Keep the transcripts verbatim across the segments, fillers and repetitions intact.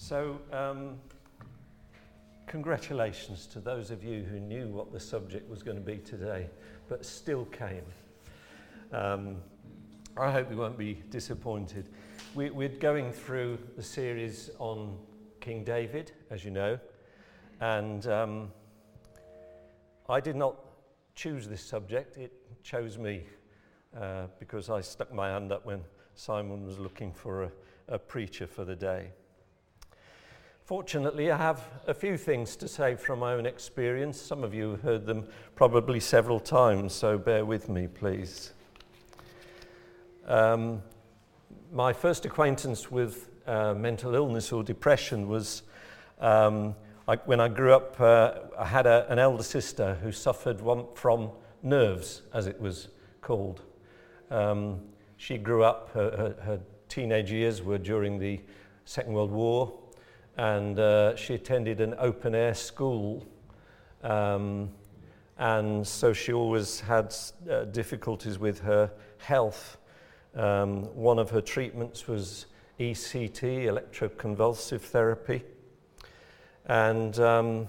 So, um, congratulations to those of you who knew what the subject was going to be today, but still came. Um, I hope you won't be disappointed. We, we're going through the series on King David, as you know, and um, I did not choose this subject, it chose me, uh, because I stuck my hand up when Simon was looking for a, a preacher for the day. Fortunately, I have a few things to say from my own experience. Some of you have heard them probably several times, so bear with me, please. Um, my first acquaintance with uh, mental illness or depression was um, I, when I grew up. Uh, I had a, an elder sister who suffered one, from nerves, as it was called. Um, she grew up, her, her, her teenage years were during the Second World War, and uh, she attended an open-air school, um, and so she always had uh, difficulties with her health. Um, one of her treatments was E C T, electroconvulsive therapy, and um,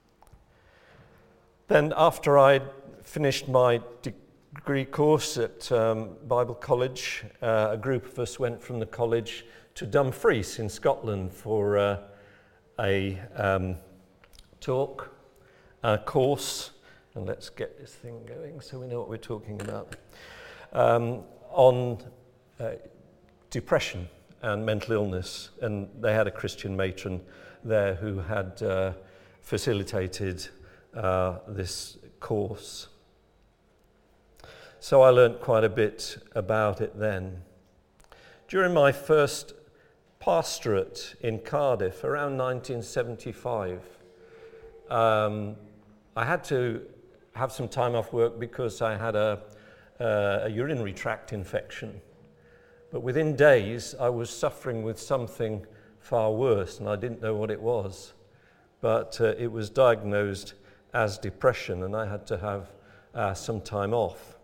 then after I'd finished my degree course at um, Bible College, uh, a group of us went from the college to Dumfries in Scotland for uh, a um, talk, a course, and let's get this thing going so we know what we're talking about, um, on uh, depression and mental illness. And they had a Christian matron there who had uh, facilitated uh, this course. So I learnt quite a bit about it then. During my first pastorate in Cardiff around nineteen seventy-five, um, I had to have some time off work because I had a, uh, a urinary tract infection. But within days, I was suffering with something far worse, and I didn't know what it was. But uh, it was diagnosed as depression, and I had to have uh, some time off.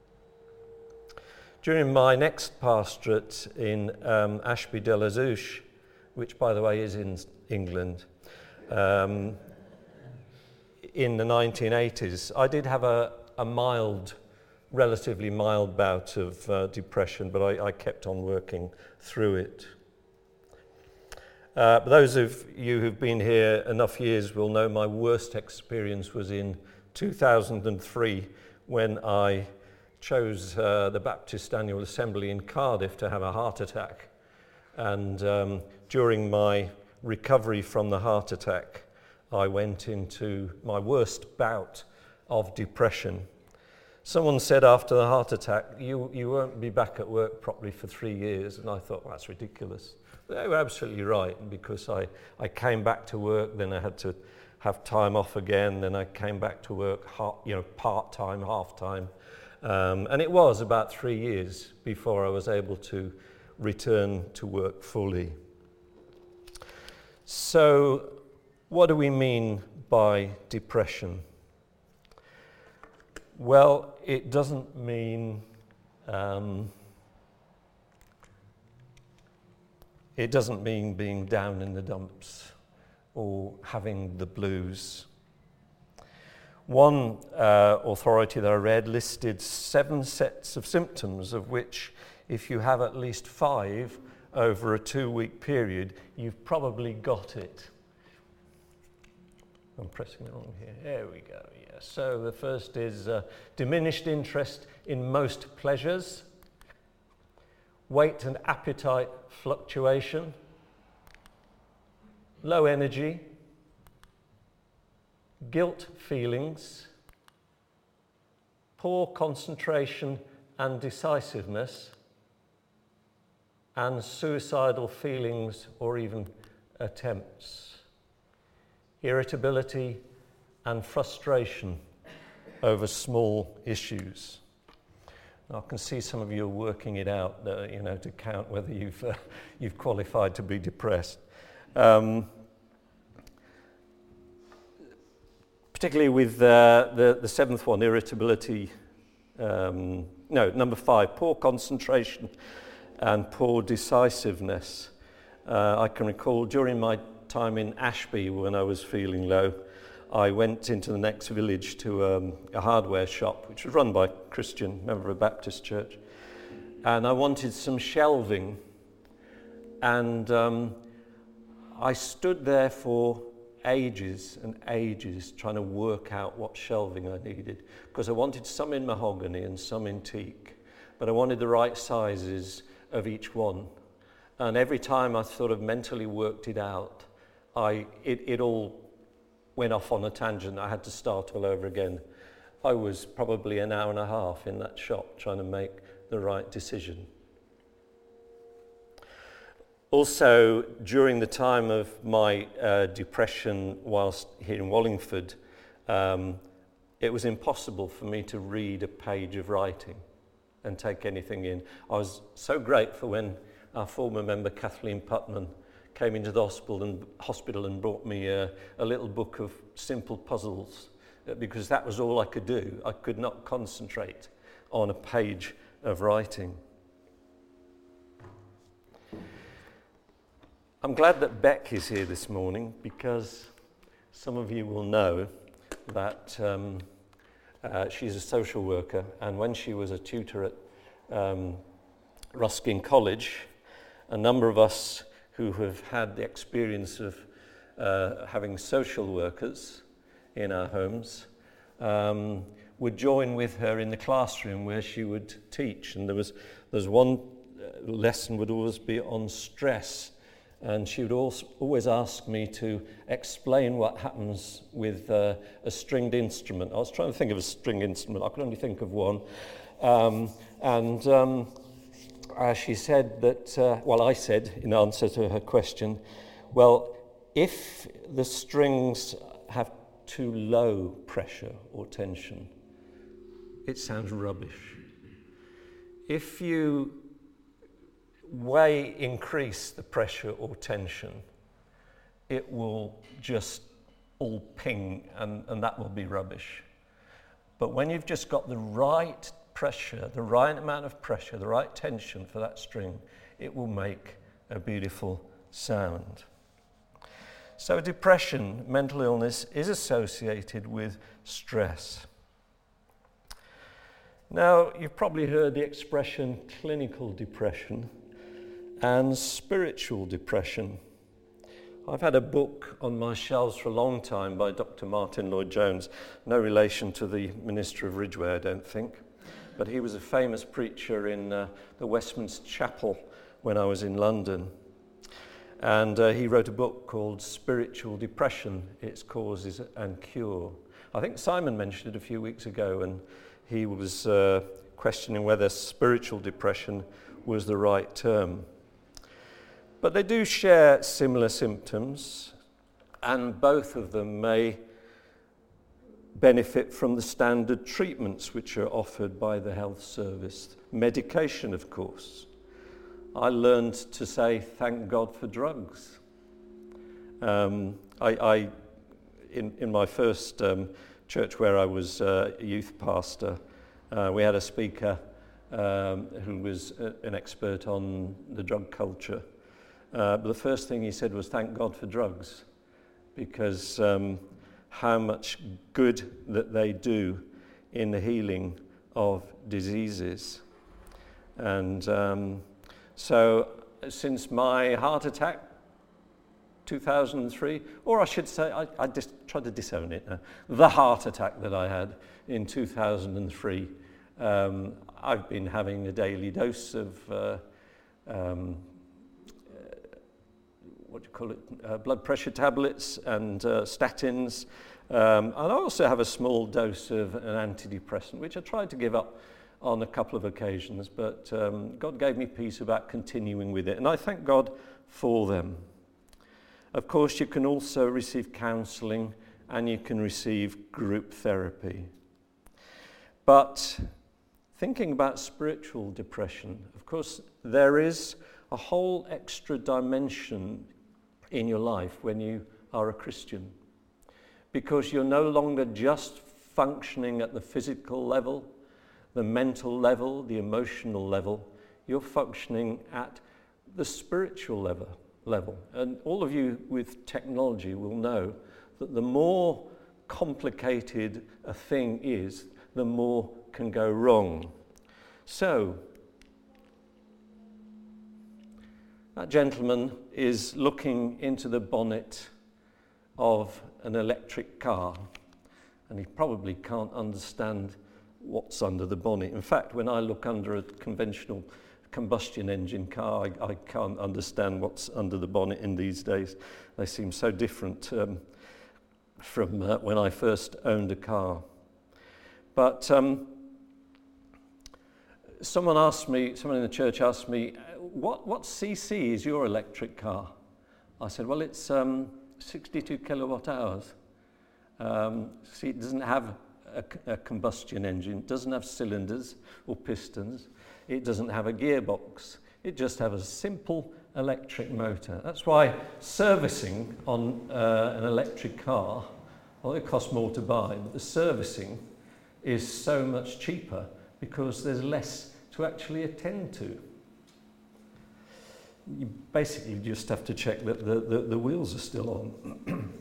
During my next pastorate in um, Ashby de la Zouch, which, by the way, is in England, um, in the nineteen eighties, I did have a, a mild, relatively mild bout of uh, depression, but I, I kept on working through it. Uh, but those of you who've been here enough years will know my worst experience was in two thousand three when I chose uh, the Baptist Annual Assembly in Cardiff to have a heart attack. And um, during my recovery from the heart attack, I went into my worst bout of depression. Someone said after the heart attack, you, you won't be back at work properly for three years. And I thought, well, that's ridiculous. They were absolutely right, because I, I came back to work, then I had to have time off again, then I came back to work, you know, part-time, half-time. Um, and it was about three years before I was able to return to work fully. So, what do we mean by depression? Well, it doesn't mean um, it doesn't mean being down in the dumps or having the blues. One uh, authority that I read listed seven sets of symptoms, of which, if you have at least five over a two-week period, you've probably got it. I'm pressing it wrong here. There we go, yeah. So the first is uh, diminished interest in most pleasures, weight and appetite fluctuation, low energy, guilt feelings, poor concentration and decisiveness, and suicidal feelings or even attempts, irritability and frustration over small issues. Now, I can see some of you are working it out, uh, you know, to count whether you've uh, you've qualified to be depressed. Um, Particularly with uh, the, the seventh one, irritability, um, no, number five, poor concentration and poor decisiveness. Uh, I can recall during my time in Ashby when I was feeling low, I went into the next village to um, a hardware shop, which was run by a Christian member of a Baptist church, and I wanted some shelving. And um, I stood there for ages and ages trying to work out what shelving I needed, because I wanted some in mahogany and some in teak, but I wanted the right sizes of each one. And every time I sort of mentally worked it out, I it, it all went off on a tangent. I had to start all over again. I was probably an hour and a half in that shop trying to make the right decision. Also, during the time of my uh, depression whilst here in Wallingford, um, it was impossible for me to read a page of writing and take anything in. I was so grateful when our former member Kathleen Putman came into the hospital and, hospital and brought me a, a little book of simple puzzles, because that was all I could do. I could not concentrate on a page of writing. I'm glad that Beck is here this morning, because some of you will know that um, uh, she's a social worker, and when she was a tutor at um, Ruskin College, a number of us who have had the experience of uh, having social workers in our homes um, would join with her in the classroom where she would teach. And there was there's one lesson would always be on stress, and she would also always ask me to explain what happens with uh, a stringed instrument. I was trying to think of a string instrument. I could only think of one. Um, and um, uh, she said that, uh, well, I said in answer to her question, well, if the strings have too low pressure or tension, it sounds rubbish. If you way increase the pressure or tension, it will just all ping, and, and that will be rubbish. But when you've just got the right pressure, the right amount of pressure, the right tension for that string, it will make a beautiful sound. So depression, mental illness, is associated with stress. Now, you've probably heard the expression clinical depression and spiritual depression. I've had a book on my shelves for a long time by Doctor Martin Lloyd-Jones, no relation to the minister of Ridgeway, I don't think, but he was a famous preacher in uh, the Westminster Chapel when I was in London. And uh, he wrote a book called Spiritual Depression, Its Causes and Cure. I think Simon mentioned it a few weeks ago, and he was uh, questioning whether spiritual depression was the right term. But they do share similar symptoms, and both of them may benefit from the standard treatments which are offered by the health service. Medication, of course. I learned to say thank God for drugs. Um, I, I, in, in my first um, church where I was uh, a youth pastor, uh, we had a speaker um, who was a, an expert on the drug culture. Uh, but the first thing he said was thank God for drugs, because um, how much good that they do in the healing of diseases. And um, so since my heart attack, two thousand three, or I should say, I, I just tried to disown it now, the heart attack that I had in two thousand three, um, I've been having a daily dose of uh, um, what do you call it, uh, blood pressure tablets and uh, statins. Um, and I also have a small dose of an antidepressant, which I tried to give up on a couple of occasions, but um, God gave me peace about continuing with it, and I thank God for them. Of course, you can also receive counselling, and you can receive group therapy. But thinking about spiritual depression, of course, there is a whole extra dimension in your life when you are a Christian, because you're no longer just functioning at the physical level, the mental level, the emotional level. You're functioning at the spiritual level. level. And all of you with technology will know that the more complicated a thing is, the more can go wrong. So, that gentleman is looking into the bonnet of an electric car, and he probably can't understand what's under the bonnet. In fact, when I look under a conventional combustion engine car, I, I can't understand what's under the bonnet in these days. They seem so different um, from uh, when I first owned a car. But um, someone asked me, someone in the church asked me, what, what C C is your electric car? I said, well, it's um, sixty-two kilowatt hours. Um, see, it doesn't have a, a combustion engine, it doesn't have cylinders or pistons, it doesn't have a gearbox, it just has a simple electric motor. That's why servicing on uh, an electric car, well, it costs more to buy, but the servicing is so much cheaper because there's less to actually attend to. You basically just have to check that the, the, the wheels are still on.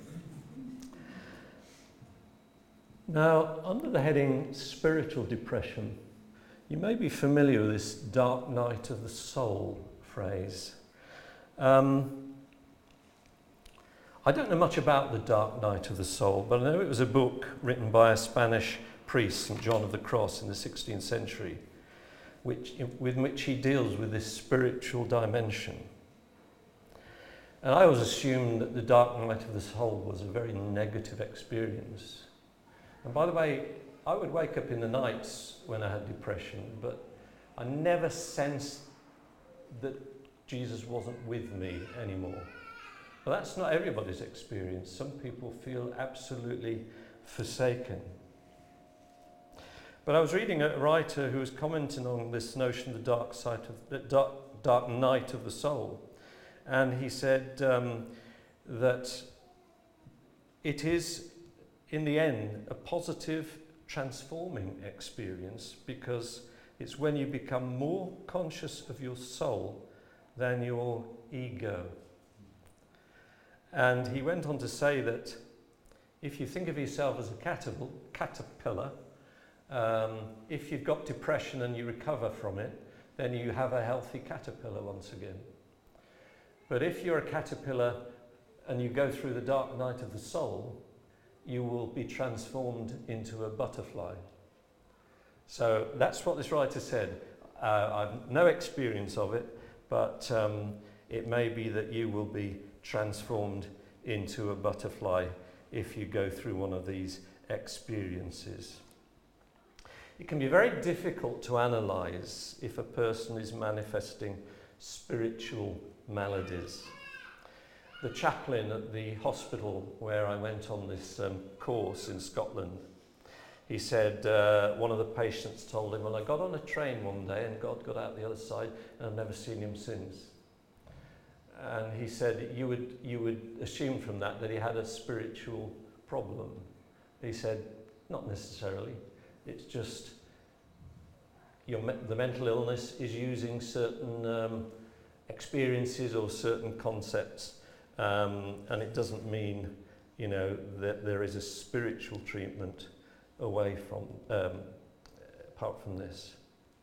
Now, under the heading Spiritual Depression, you may be familiar with this dark night of the soul phrase. Um, I don't know much about the dark night of the soul, but I know it was a book written by a Spanish priest, Saint John of the Cross, in the sixteenth century, which, with which he deals with this spiritual dimension. And I always assumed that the dark night of the soul was a very negative experience. And by the way, I would wake up in the nights when I had depression, but I never sensed that Jesus wasn't with me anymore. But that's not everybody's experience. Some people feel absolutely forsaken. But I was reading a writer who was commenting on this notion of the dark side of the dark, dark night of the soul, and he said um, that it is, in the end, a positive, transforming experience, because it's when you become more conscious of your soul than your ego. And he went on to say that if you think of yourself as a caterpillar, um, if you've got depression and you recover from it, then you have a healthy caterpillar once again. But if you're a caterpillar and you go through the dark night of the soul, you will be transformed into a butterfly. So that's what this writer said. Uh, I've no experience of it, but um, it may be that you will be transformed into a butterfly if you go through one of these experiences. It can be very difficult to analyse if a person is manifesting spiritual maladies. The chaplain at the hospital where I went on this um, course in Scotland, he said uh, one of the patients told him, well, I got on a train one day and God got out the other side and I've never seen him since. And he said you would, you would assume from that that he had a spiritual problem. He said, not necessarily. It's just your me- the mental illness is using certain um, experiences or certain concepts. Um, and it doesn't mean, you know, that there is a spiritual treatment away from, um, apart from this.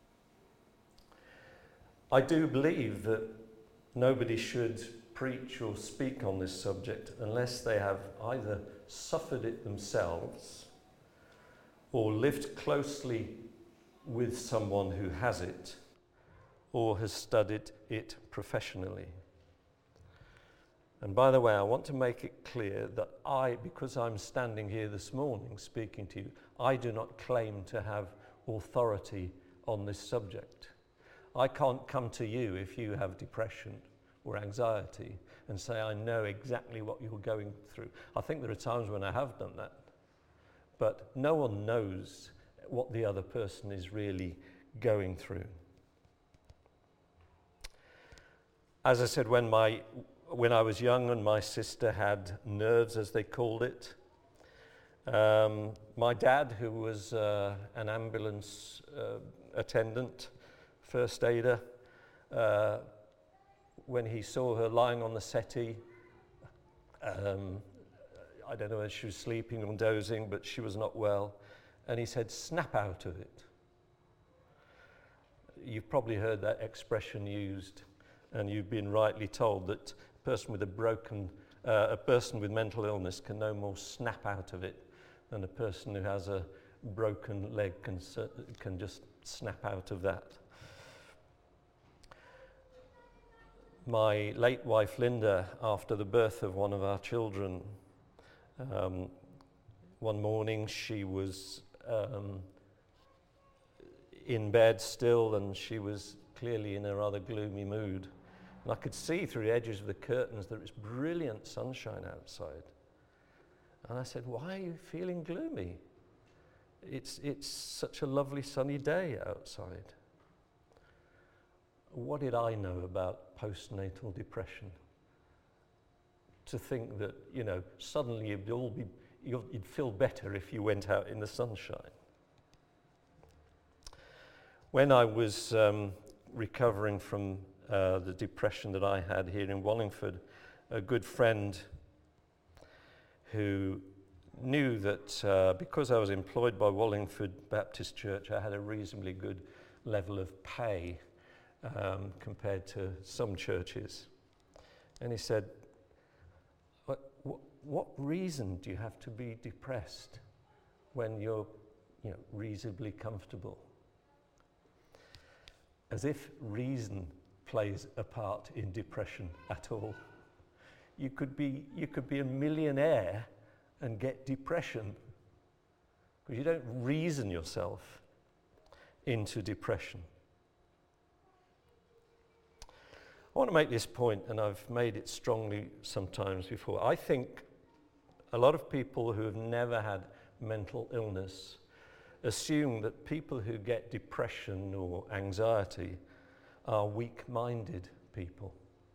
I do believe that nobody should preach or speak on this subject unless they have either suffered it themselves or lived closely with someone who has it or has studied it professionally. And by the way, I want to make it clear that I, because I'm standing here this morning speaking to you, I do not claim to have authority on this subject. I can't come to you if you have depression or anxiety and say, I know exactly what you're going through. I think there are times when I have done that. But no one knows what the other person is really going through. As I said, when my When I was young and my sister had nerves, as they called it, um, my dad, who was uh, an ambulance uh, attendant, first aider, uh, when he saw her lying on the settee. Um, I don't know if she was sleeping or dozing, but she was not well. And he said, "Snap out of it." You've probably heard that expression used, and you've been rightly told that a person with a broken, uh, a person with mental illness can no more snap out of it than a person who has a broken leg can can just snap out of that. My late wife Linda, after the birth of one of our children, um, one morning she was um, in bed still, and she was clearly in a rather gloomy mood. And I could see through the edges of the curtains that it was brilliant sunshine outside. And I said, "Why are you feeling gloomy? It's, it's such a lovely sunny day outside." What did I know about postnatal depression? To think that, you know, suddenly you'd all be, you'd feel better if you went out in the sunshine. When I was um, recovering from uh, the depression that I had here in Wallingford, a good friend who knew that uh, because I was employed by Wallingford Baptist Church, I had a reasonably good level of pay um, compared to some churches. And he said, what, what, what reason do you have to be depressed when you're, you know, reasonably comfortable? As if reason plays a part in depression at all. You could be, you could be a millionaire and get depression because you don't reason yourself into depression. I want to make this point, and I've made it strongly sometimes before. I think a lot of people who have never had mental illness assume that people who get depression or anxiety are weak-minded people.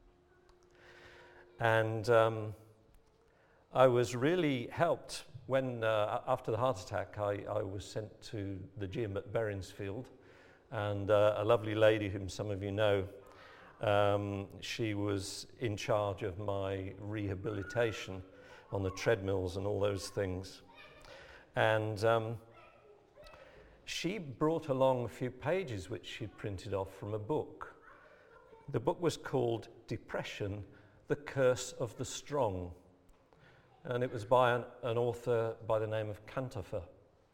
And um, I was really helped when, uh, after the heart attack, I, I was sent to the gym at Berrinsfield, and uh, a lovely lady whom some of you know, um, she was in charge of my rehabilitation on the treadmills and all those things. And um, she brought along a few pages which she'd printed off from a book. The book was called Depression, The Curse of the Strong. And it was by an, an author by the name of Cantofer.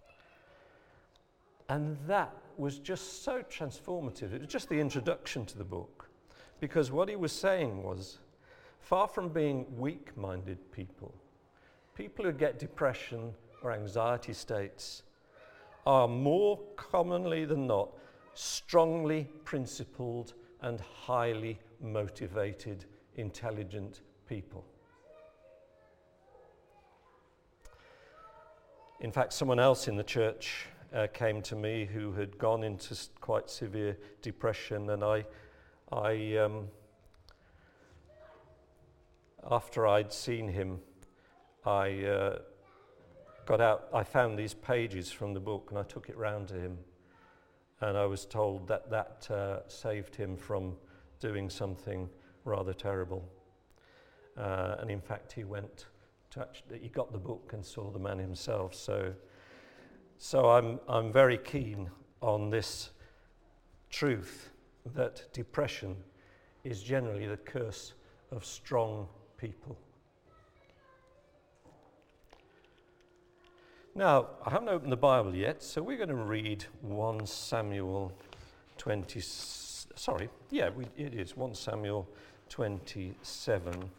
And that was just so transformative. It was just the introduction to the book. Because what he was saying was, far from being weak-minded people, people who get depression or anxiety states are more commonly than not strongly principled and highly motivated, intelligent people. In fact, someone else in the church uh, came to me who had gone into quite severe depression, and I, I um, after I'd seen him, I uh, got out, I found these pages from the book, and I took it round to him, and I was told that that uh, saved him from doing something rather terrible. Uh, and in fact, he went to actually, he got the book and saw the man himself. So, so I'm I'm very keen on this truth that depression is generally the curse of strong people. Now, I haven't opened the Bible yet, so we're going to read First Samuel twenty. Sorry, yeah, we, it is First Samuel twenty-seven.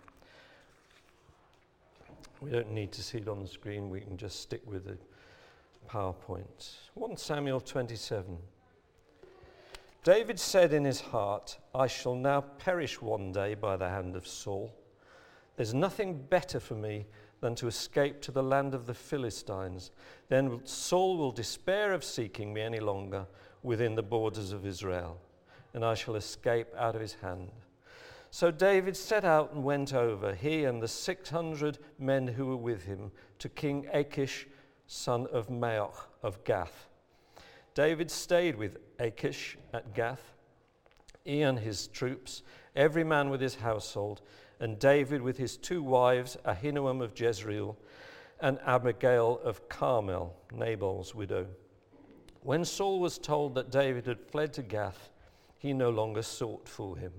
We don't need to see it on the screen, we can just stick with the PowerPoint. First Samuel twenty-seven. David said in his heart, "I shall now perish one day by the hand of Saul. There's nothing better for me than to escape to the land of the Philistines. Then Saul will despair of seeking me any longer within the borders of Israel, and I shall escape out of his hand." So David set out and went over, he and the six hundred men who were with him, to King Achish, son of Maoch of Gath. David stayed with Achish at Gath, he and his troops, every man with his household, and David with his two wives, Ahinoam of Jezreel and Abigail of Carmel, Nabal's widow. When Saul was told that David had fled to Gath, he no longer sought for him.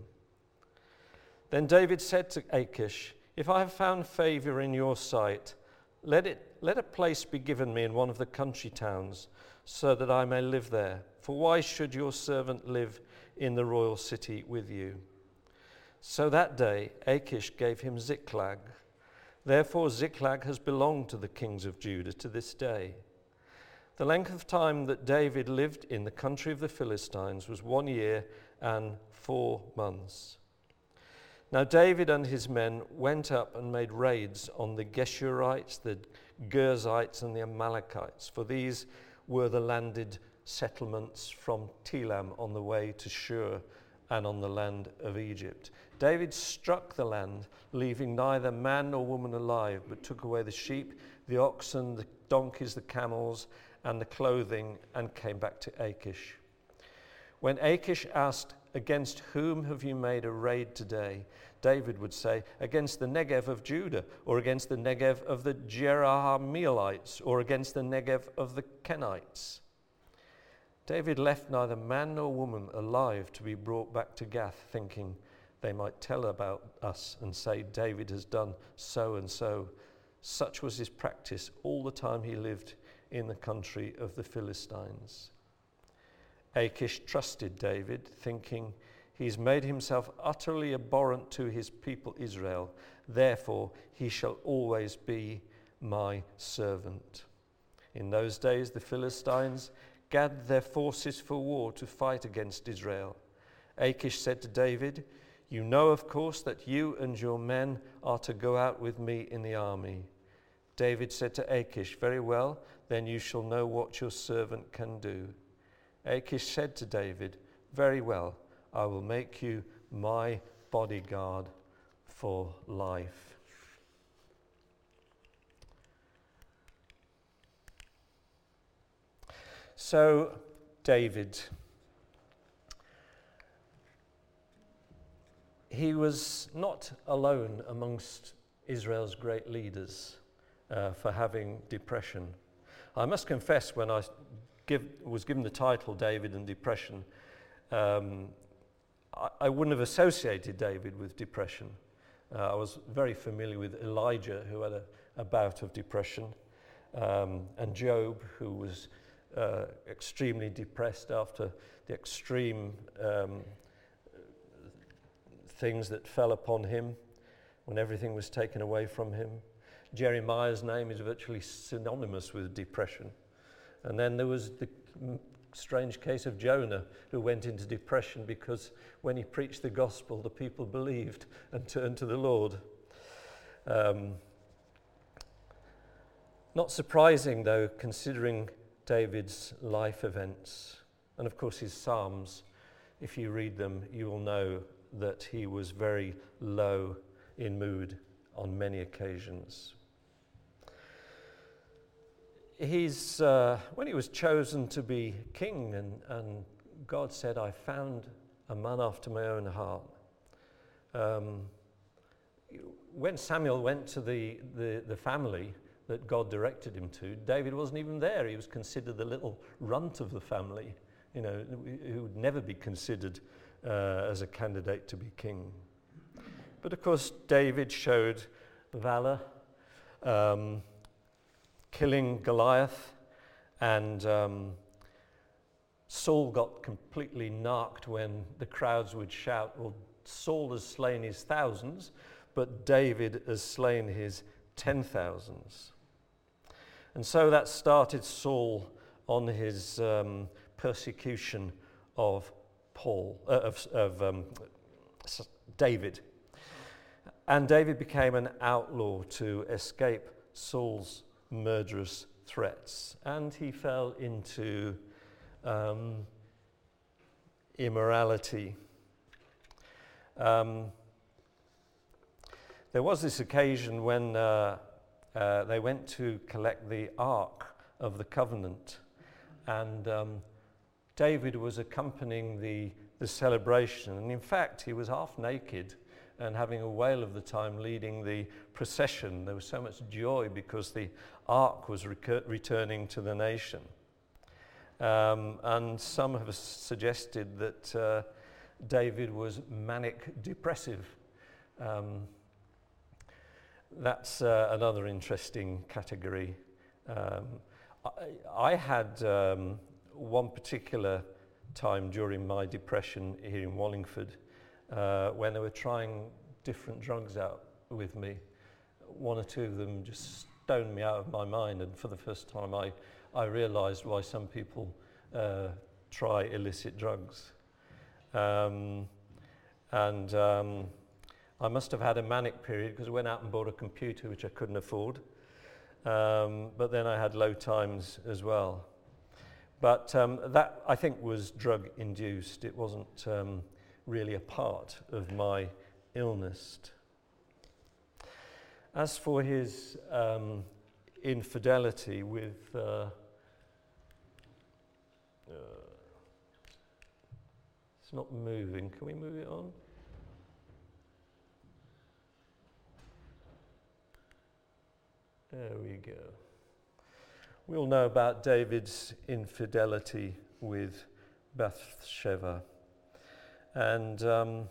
Then David said to Achish, "If I have found favor in your sight, let it let a place be given me in one of the country towns, so that I may live there. For why should your servant live in the royal city with you?" So that day Achish gave him Ziklag. Therefore Ziklag has belonged to the kings of Judah to this day. The length of time that David lived in the country of the Philistines was one year and four months. Now David and his men went up and made raids on the Geshurites, the Girzites, and the Amalekites, for these were the landed settlements from Telam on the way to Shur and on the land of Egypt. David struck the land, leaving neither man nor woman alive, but took away the sheep, the oxen, the donkeys, the camels, and the clothing, and came back to Achish. When Achish asked, "Against whom have you made a raid today?" David would say, "Against the Negev of Judah, or against the Negev of the Jerahmeelites, or against the Negev of the Kenites." David left neither man nor woman alive to be brought back to Gath, thinking they might tell about us and say, "David has done so and so." Such was his practice all the time he lived in the country of the Philistines. Achish trusted David, thinking, "He's made himself utterly abhorrent to his people Israel. Therefore he shall always be my servant." In those days the Philistines gathered their forces for war to fight against Israel. Achish said to David, "You know, of course, that you and your men are to go out with me in the army." David said to Achish, "Very well, then you shall know what your servant can do." Achish said to David, "Very well, I will make you my bodyguard for life." So, David, he was not alone amongst Israel's great leaders uh, for having depression. I must confess, when I give, was given the title David and Depression, um, I, I wouldn't have associated David with depression. Uh, I was very familiar with Elijah, who had a, a bout of depression, um, and Job, who was uh, extremely depressed after the extreme um, things that fell upon him when everything was taken away from him. Jeremiah's name is virtually synonymous with depression. And then there was the strange case of Jonah, who went into depression because when he preached the gospel, the people believed and turned to the Lord. Um, not surprising, though, considering David's life events. And of course his Psalms, if you read them, you will know that he was very low in mood on many occasions. He's, uh, when he was chosen to be king, and, and God said, "I found a man after my own heart." Um, when Samuel went to the, the, the family that God directed him to, David wasn't even there. He was considered the little runt of the family, you know, who would never be considered uh, as a candidate to be king. But of course, David showed valor, um, killing Goliath, and um, Saul got completely narked when the crowds would shout, "Well, Saul has slain his thousands, but David has slain his ten thousands." And so that started Saul on his um, persecution of Paul, uh, of, of um, David. And David became an outlaw to escape Saul's murderous threats, and he fell into um, immorality. Um, there was this occasion when uh, uh, they went to collect the Ark of the Covenant, and um, David was accompanying the, the celebration. And in fact, he was half naked and having a whale of the time leading the procession. There was so much joy because the ark was recur- returning to the nation. Um, and some have suggested that uh, David was manic depressive. Um, that's uh, another interesting category. Um, I, I had um, one particular time during my depression here in Wallingford uh, when they were trying different drugs out with me. One or two of them just stoned me out of my mind, and for the first time I, I realised why some people uh, try illicit drugs. Um, and um, I must have had a manic period because I went out and bought a computer which I couldn't afford. Um, but then I had low times as well. But um, that, I think, was drug-induced. It wasn't um, really a part of my illness. As for his um, infidelity with... Uh, uh, it's not moving. Can we move it on? There we go. We all know about David's infidelity with Bathsheba. And um,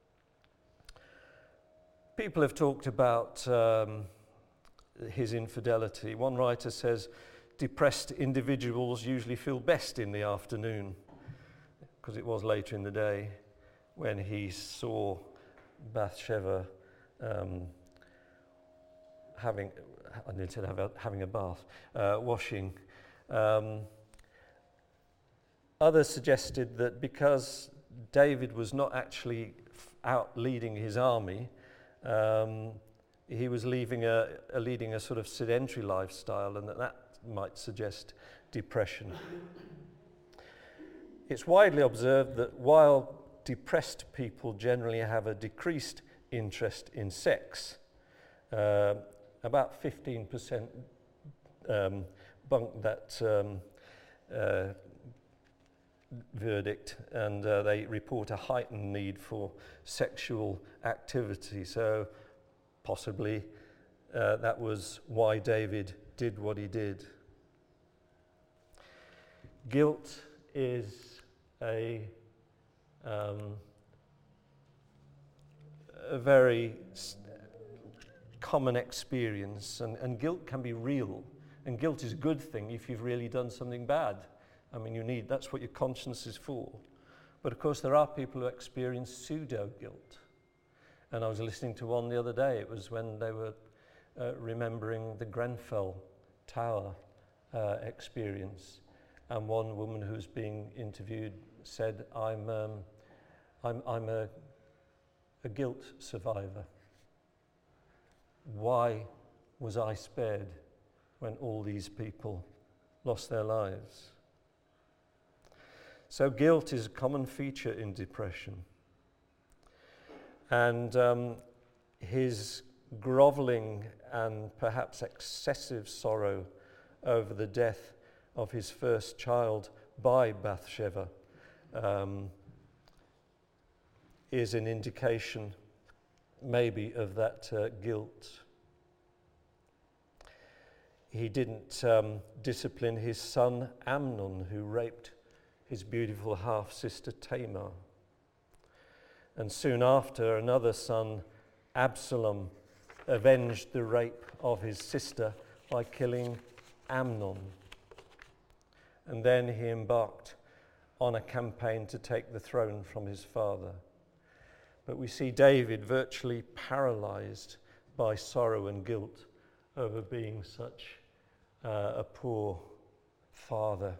people have talked about um, his infidelity. One writer says, depressed individuals usually feel best in the afternoon, because it was later in the day when he saw Bathsheba um, having... I nearly said have a, having a bath, uh, washing. Um, others suggested that because David was not actually f- out leading his army, um, he was leaving a, a leading a sort of sedentary lifestyle, and that, that might suggest depression. It's widely observed that while depressed people generally have a decreased interest in sex, uh, about fifteen percent um, bunk that um, uh, verdict, and uh, they report a heightened need for sexual activity. So possibly uh, that was why David did what he did. Guilt is a, um, a very st- common experience, and, and guilt can be real, and guilt is a good thing if you've really done something bad. I mean, you need, that's what your conscience is for. But of course there are people who experience pseudo guilt, and I was listening to one the other day. It was when they were uh, remembering the Grenfell Tower uh, experience, and one woman who was being interviewed said, I'm um, I'm, I'm a, a guilt survivor. Why was I spared when all these people lost their lives? So guilt is a common feature in depression. And um, his groveling and perhaps excessive sorrow over the death of his first child by Bathsheba um, is an indication maybe of that uh, guilt. He didn't um, discipline his son Amnon, who raped his beautiful half-sister Tamar. And soon after, another son, Absalom, avenged the rape of his sister by killing Amnon. And then he embarked on a campaign to take the throne from his father. But we see David virtually paralyzed by sorrow and guilt over being such uh, a poor father.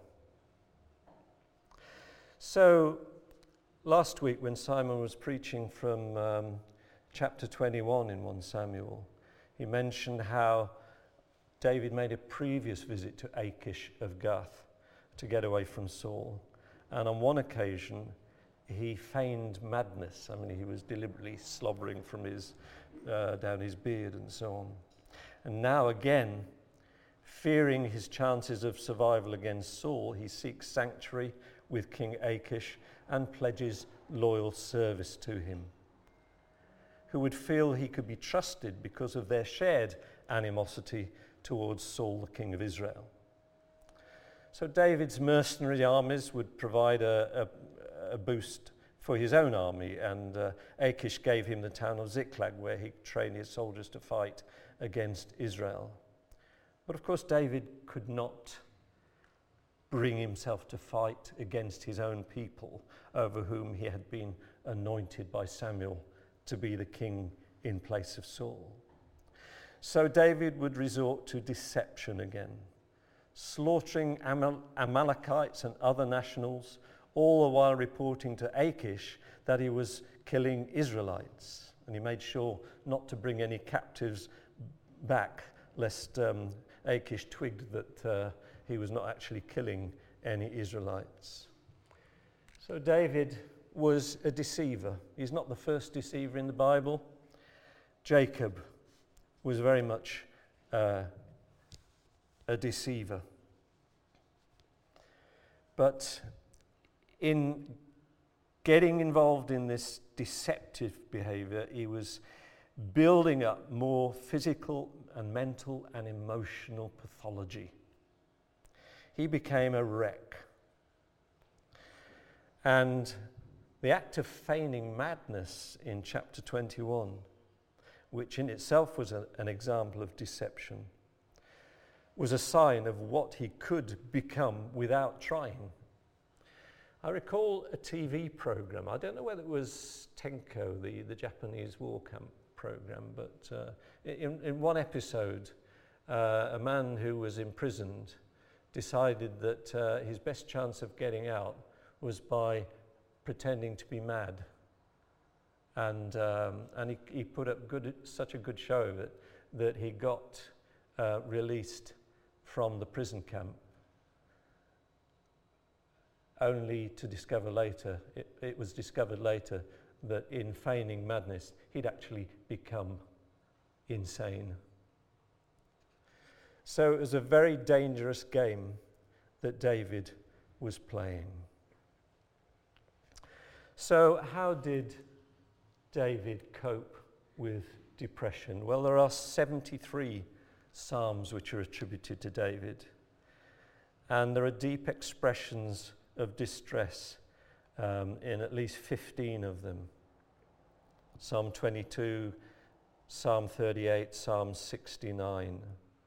So last week when Simon was preaching from um, chapter twenty-one in First Samuel, he mentioned how David made a previous visit to Achish of Gath to get away from Saul. And on one occasion, he feigned madness. I mean, he was deliberately slobbering from his, uh, down his beard and so on. And now again, fearing his chances of survival against Saul, he seeks sanctuary with King Achish and pledges loyal service to him, who would feel he could be trusted because of their shared animosity towards Saul, the king of Israel. So David's mercenary armies would provide a, a, a boost for his own army, and uh, Achish gave him the town of Ziklag, where he trained his soldiers to fight against Israel. But of course David could not bring himself to fight against his own people, over whom he had been anointed by Samuel to be the king in place of Saul. So David would resort to deception again, slaughtering Amal- Amalekites and other nationals, all the while reporting to Achish that he was killing Israelites. And he made sure not to bring any captives back, lest um, Achish twigged that uh, he was not actually killing any Israelites. So David was a deceiver. He's not the first deceiver in the Bible. Jacob was very much uh, a deceiver. But in getting involved in this deceptive behavior, he was building up more physical and mental and emotional pathology. He became a wreck. And the act of feigning madness in chapter twenty-one, which in itself was a, an example of deception, was a sign of what he could become without trying. I recall a T V program. I don't know whether it was Tenko, the, the Japanese war camp program, but uh, in, in one episode, uh, a man who was imprisoned decided that uh, his best chance of getting out was by pretending to be mad. And um, and he, he put up good, such a good show of it that he got uh, released from the prison camp, only to discover later, it, it was discovered later that in feigning madness, he'd actually become insane. So it was a very dangerous game that David was playing. So how did David cope with depression? Well, there are seventy-three psalms which are attributed to David, and there are deep expressions of distress um, in at least fifteen of them. Psalm twenty-two, Psalm thirty-eight, Psalm sixty-nine.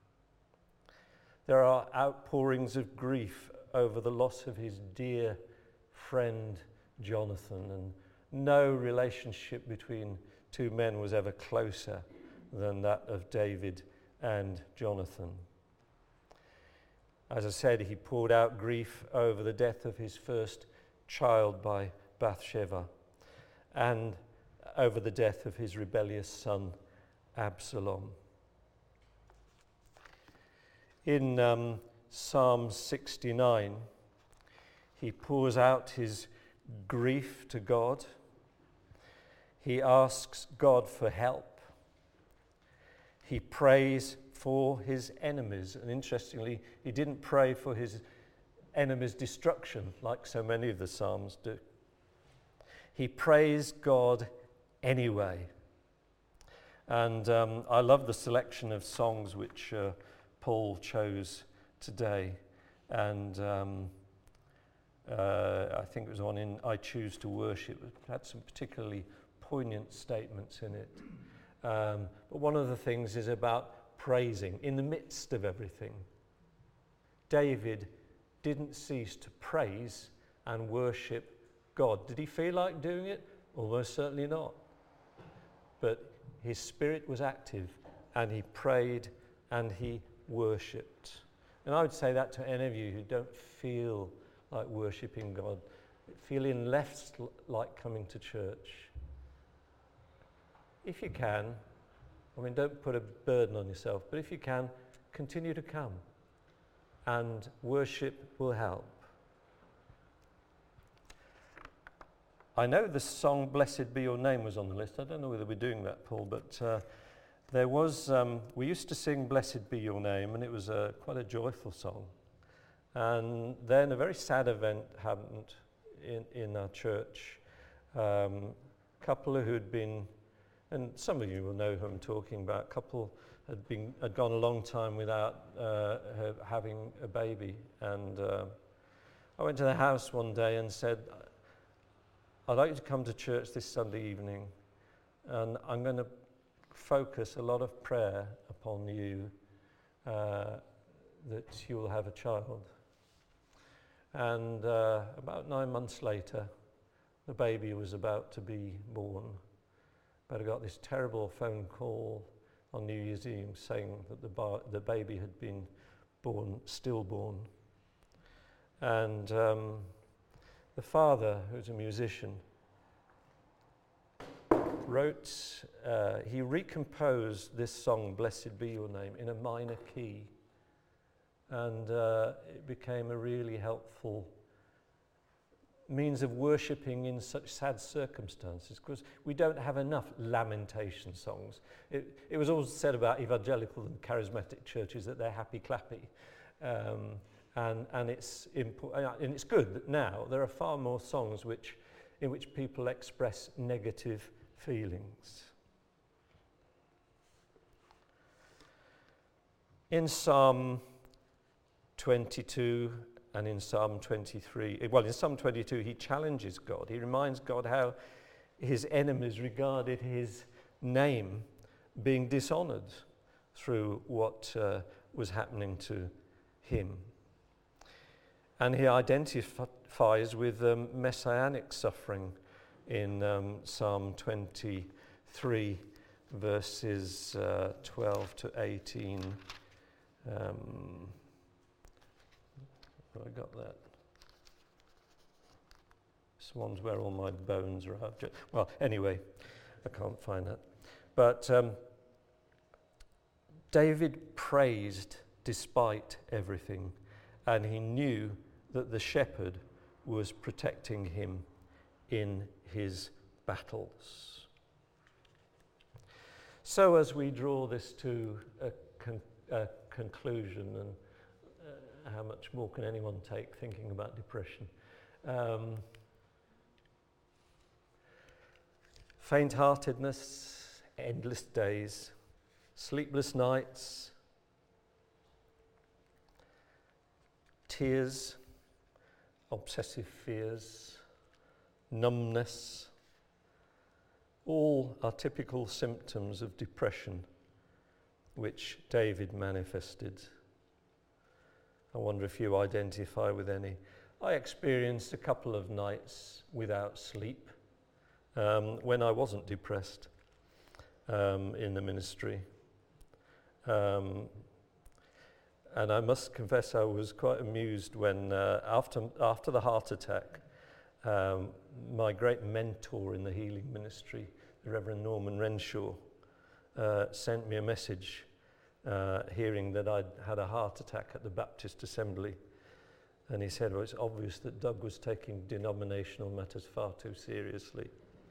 There are outpourings of grief over the loss of his dear friend Jonathan, and no relationship between two men was ever closer than that of David and Jonathan. As I said, he poured out grief over the death of his first child by Bathsheba and over the death of his rebellious son Absalom. In um, Psalm sixty-nine, he pours out his grief to God. He asks God for help. He prays for his enemies. And interestingly, he didn't pray for his enemies' destruction like so many of the Psalms do. He prays God anyway. And um, I love the selection of songs which uh, Paul chose today. And um, uh, I think it was one in I Choose to Worship. It had some particularly poignant statements in it. Um, but one of the things is about praising in the midst of everything. David didn't cease to praise and worship God. Did he feel like doing it? Almost certainly not. But his spirit was active, and he prayed and he worshipped. And I would say that to any of you who don't feel like worshipping God, feeling less like coming to church. If you can, I mean, don't put a burden on yourself, but if you can, continue to come, and worship will help. I know the song Blessed Be Your Name was on the list. I don't know whether we're doing that, Paul, but uh, there was, um, we used to sing Blessed Be Your Name, and it was uh, quite a joyful song. And then a very sad event happened in, in our church. Um, couple who'd been, and some of you will know who I'm talking about, a couple had been had gone a long time without uh, ha- having a baby, and uh, I went to the house one day and said, I'd like you to come to church this Sunday evening, and I'm going to focus a lot of prayer upon you uh, that you will have a child. And uh, about nine months later, the baby was about to be born. But I got this terrible phone call on New Year's Eve saying that the, bar- the baby had been born, stillborn. And um, the father, who's a musician, wrote, uh, he recomposed this song, Blessed Be Your Name, in a minor key. And uh, it became a really helpful means of worshipping in such sad circumstances, because we don't have enough lamentation songs. It, it was always said about evangelical and charismatic churches that they're happy-clappy. Um, and, and, it's impo- and it's good that now there are far more songs which, in which people express negative feelings. In Psalm twenty-two and in Psalm twenty-three, well, in Psalm twenty-two, he challenges God. He reminds God how his enemies regarded his name being dishonored through what uh, was happening to him. And he identifies with um, messianic suffering in um, Psalm twenty-three, verses uh, twelve to eighteen. Um, have I got that? This one's where all my bones are. Well, anyway, I can't find that. But um, David praised despite everything, and he knew that the shepherd was protecting him in his battles. So as we draw this to a, con- a conclusion, and uh, how much more can anyone take thinking about depression? Um, faint-heartedness, endless days, sleepless nights, tears, obsessive fears, numbness, all are typical symptoms of depression which David manifested. I wonder if you identify with any. I experienced a couple of nights without sleep um, when I wasn't depressed um, in the ministry. Um, And I must confess I was quite amused when, uh, after, after the heart attack, um, my great mentor in the healing ministry, the Reverend Norman Renshaw, uh, sent me a message uh, hearing that I'd had a heart attack at the Baptist Assembly. And he said, well, it's obvious that Doug was taking denominational matters far too seriously.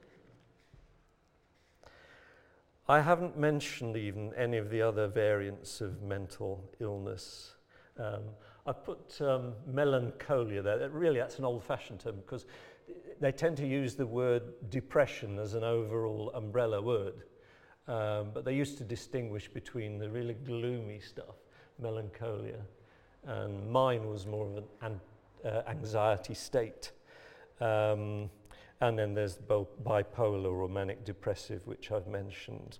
I haven't mentioned even any of the other variants of mental illness. Um, I put um, melancholia there. That really, that's an old-fashioned term because they tend to use the word depression as an overall umbrella word. Um, but they used to distinguish between the really gloomy stuff, melancholia, and mine was more of an, an uh, anxiety state. Um, And then there's both bipolar or manic depressive, which I've mentioned.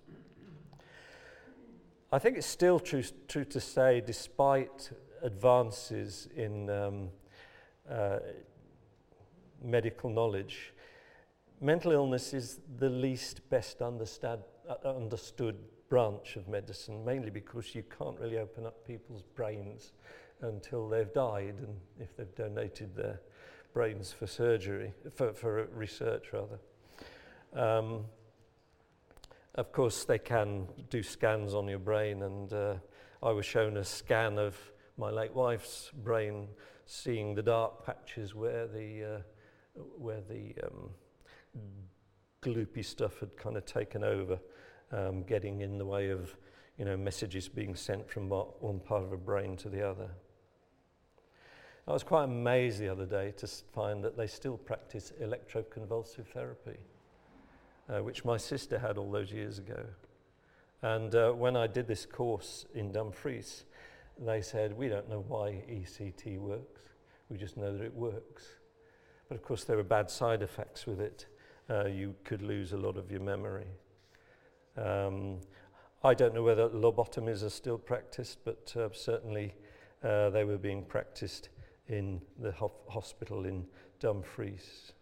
I think it's still true, true to say, despite advances in um, uh, medical knowledge, mental illness is the least best understand, uh, understood branch of medicine, mainly because you can't really open up people's brains until they've died, and if they've donated their brains for surgery, for, for research rather. Um, of course, they can do scans on your brain, and uh, I was shown a scan of my late wife's brain, seeing the dark patches where the uh, where the um, gloopy stuff had kind of taken over, um, getting in the way of, you know, messages being sent from one part of a brain to the other. I was quite amazed the other day to find that they still practice electroconvulsive therapy, uh, which my sister had all those years ago. And uh, when I did this course in Dumfries, they said, we don't know why E C T works, we just know that it works. But of course there were bad side effects with it. Uh, you could lose a lot of your memory. Um, I don't know whether lobotomies are still practiced, but uh, certainly uh, they were being practiced in the ho- hospital in Dumfries.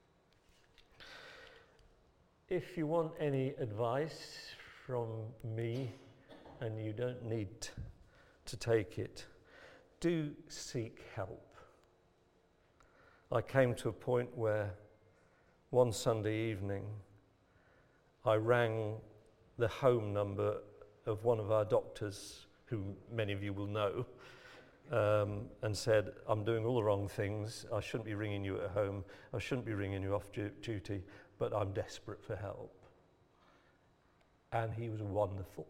If you want any advice from me, and you don't need to take it, do seek help. I came to a point where one Sunday evening I rang the home number of one of our doctors, who many of you will know, um, and said, I'm doing all the wrong things, I shouldn't be ringing you at home, I shouldn't be ringing you off du- duty, but I'm desperate for help. And he was wonderful.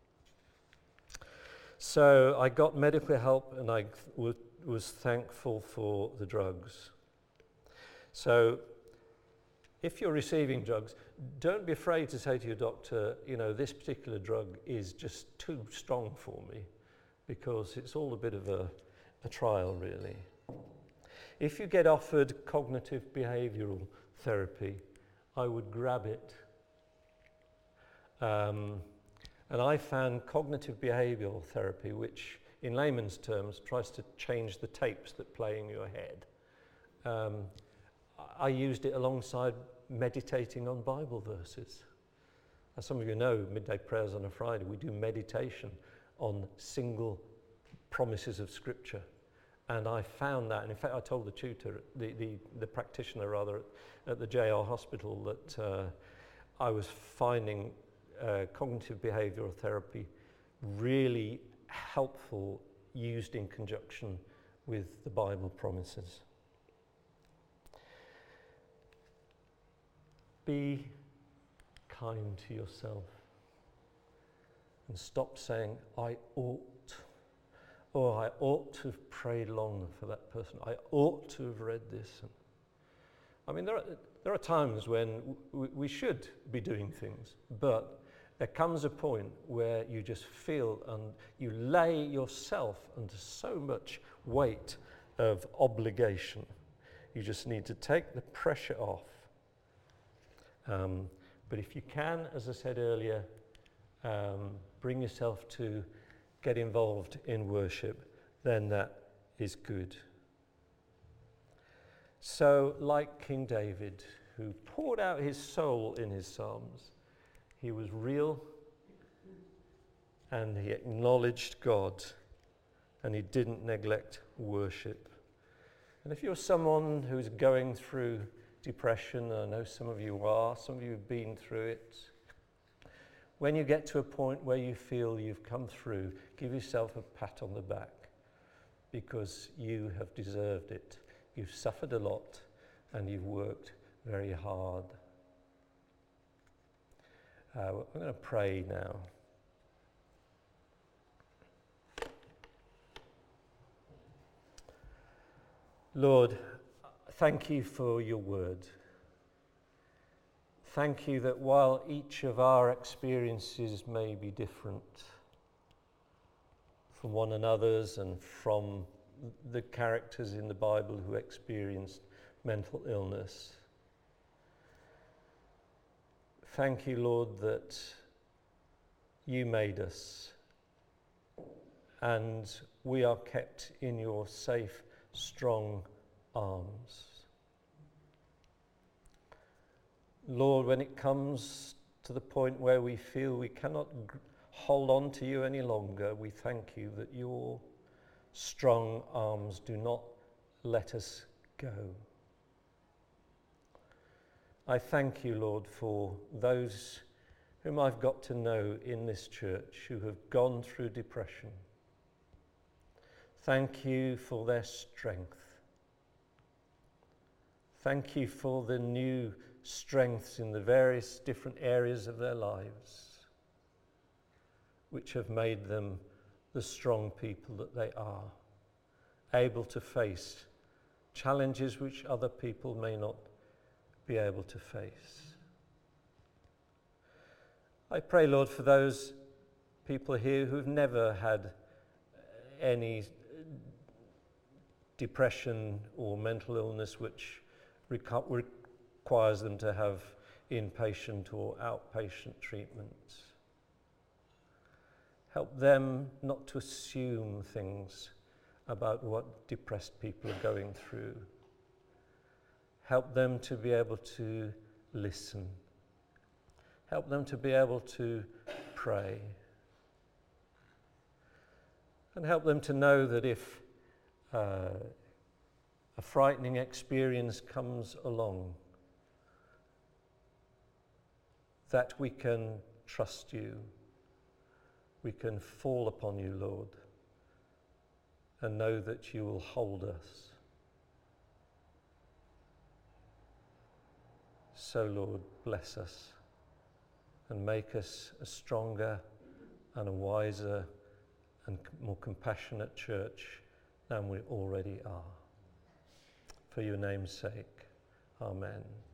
So I got medical help, and I w- was thankful for the drugs. So if you're receiving drugs, don't be afraid to say to your doctor, you know, this particular drug is just too strong for me, because it's all a bit of a, a trial, really. If you get offered cognitive behavioural therapy, I would grab it. Um, and I found cognitive behavioural therapy, which in layman's terms tries to change the tapes that play in your head. Um, I used it alongside meditating on Bible verses. As some of you know, midday prayers on a Friday, we do meditation on single promises of Scripture. And I found that, and in fact I told the tutor, the, the, the practitioner rather, at, at the J R hospital that uh, I was finding uh, cognitive behavioural therapy really helpful, used in conjunction with the Bible promises. Be kind to yourself and stop saying, I ought, or I ought to have prayed longer for that person, I ought to have read this. I mean, there are, there are times when w- we should be doing things, but there comes a point where you just feel and you lay yourself under so much weight of obligation. You just need to take the pressure off. Um, but if you can, as I said earlier, um, bring yourself to get involved in worship, then that is good. So, like King David, who poured out his soul in his psalms, he was real and he acknowledged God and he didn't neglect worship. And if you're someone who's going through depression, I know some of you are, some of you have been through it. When you get to a point where you feel you've come through, give yourself a pat on the back, because you have deserved it. You've suffered a lot and you've worked very hard. Uh, I'm going to pray now. Lord, thank you for your word. Thank you that while each of our experiences may be different from one another's and from the characters in the Bible who experienced mental illness, thank you, Lord, that you made us and we are kept in your safe, strong arms. Lord, when it comes to the point where we feel we cannot g- hold on to you any longer, we thank you that your strong arms do not let us go. I thank you, Lord, for those whom I've got to know in this church who have gone through depression. Thank you for their strength. Thank you for the new strengths in the various different areas of their lives, which have made them the strong people that they are. able to face challenges which other people may not be able to face. I pray, Lord, for those people here who've never had any depression or mental illness which reco- requires them to have inpatient or outpatient treatments. Help them not to assume things about what depressed people are going through. Help them to be able to listen. Help them to be able to pray. And help them to know that if uh, a frightening experience comes along, that we can trust you. We can fall upon you, Lord, and know that you will hold us. So, Lord, bless us and make us a stronger and a wiser and more compassionate church than we already are. For your name's sake, amen.